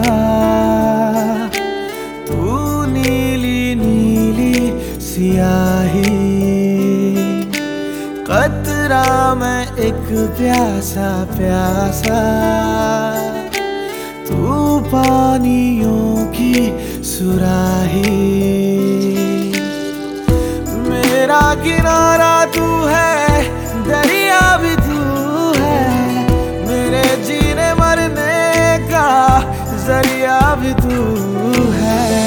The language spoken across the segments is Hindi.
तू नीली नीली सियाही, कतरा मैं एक प्यासा प्यासा, तू पानियों की सुराही। मेरा किनारा तू है, दरिया भी तू है, मेरे जीने मरने का जरिया भी तू है।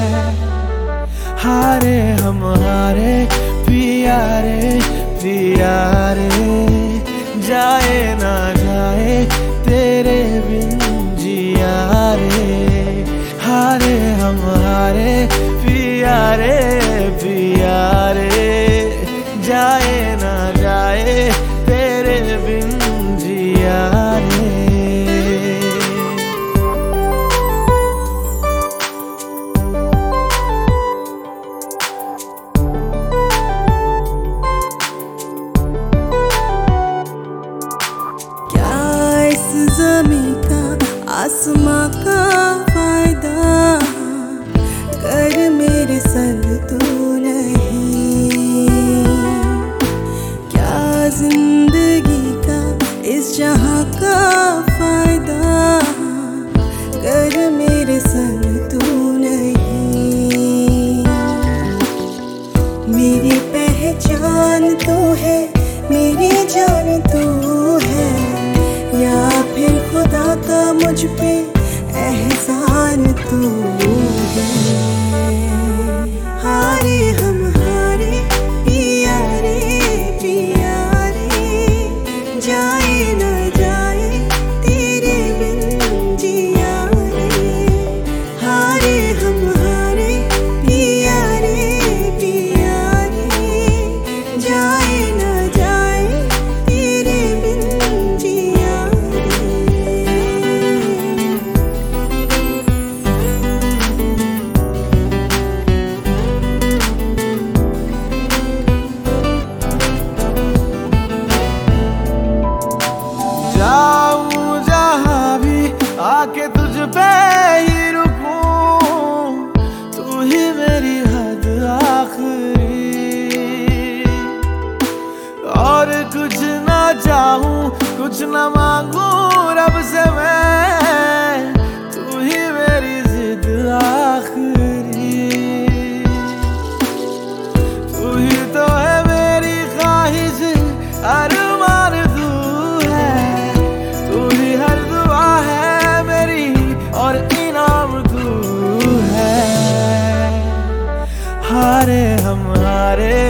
हारे हम हारे पिया रे पिया रे, जाए ना जाए तेरे बिन जिया रे। हारे हम हारे पिया रे पिया रे, जाए ना जाए तेरे बिन जिया रे। ज़मीं का आसमां का फायदा, कर मेरे संग तू नहीं। क्या जिंदगी का इस जहां का फायदा, कर मेरे संग तू नहीं। मेरी पहचान तू है, मेरी जान तू है, या फिर खुदा का मुझ पे एहसान तू है। हारे हम हारे पिया रे, जाए ना जाए तेरे बिन जिया रे। हारे हम हारे पिया रे, जाए ना जाए तेरे बिन जिया। जाऊं जहां भी आके तुझ पे ही रुकूं, तू ही मेरी हद आखिरी। और कुछ ना चाहूं कुछ ना मांगूं रब से मैं, तू ही मेरी जिद आखिरी। तू ही तो है मेरी ख्वाहिश, अरमान तू है, तू ही हर दुआ है मेरी और इनाम तू है। हारे हम हारे